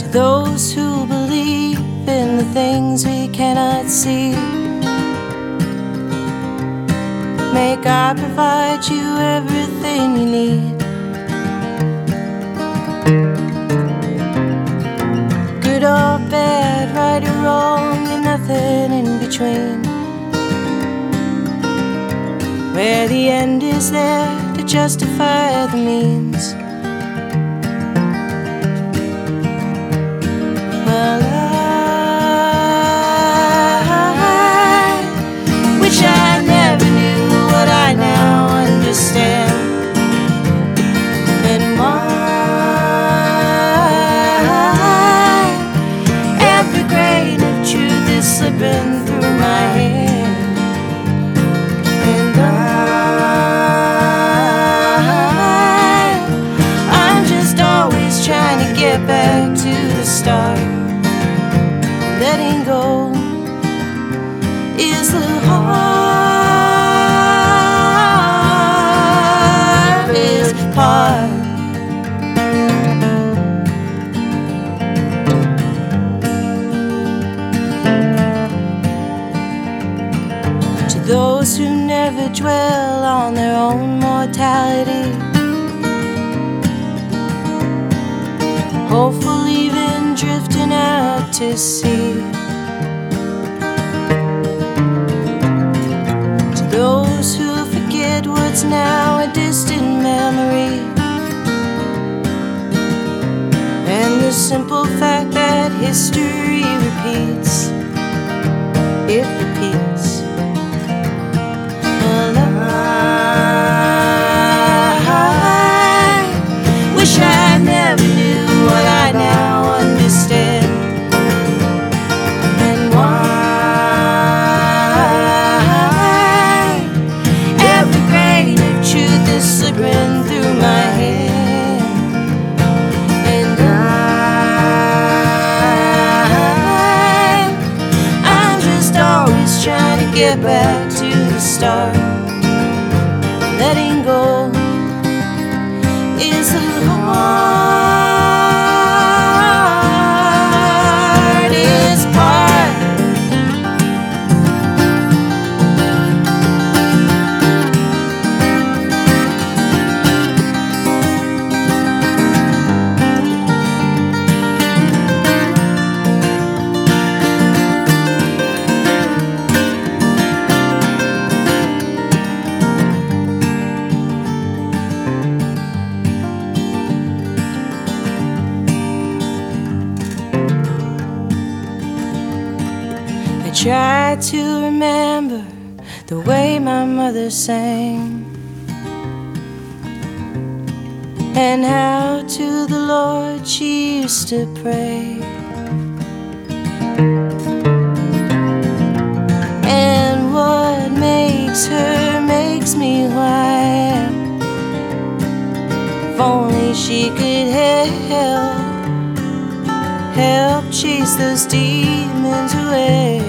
those who believe in the things we cannot see. May God provide you everything you need. Good or bad, right or wrong, and nothing in between. Where the end is there to justify the means. Well, I wish I never knew what I now understand, and why every grain of truth is slipping through my hand. And I'm just always trying to get back to the start. Letting go is the hardest part. To those who never dwell on their own mortality, hopeful even drifting out to sea. To those who forget what's now a distant memory, and the simple fact that history repeats, it repeats. Well, I wish I never knew what I now understand, and why every grain of truth is slipping through my hand. And I'm just always trying to get back to the start. Letting go is the hardest part. I try to remember the way my mother sang, and how to the Lord she used to pray, and what makes her makes me who I am. If only she could help chase those demons away.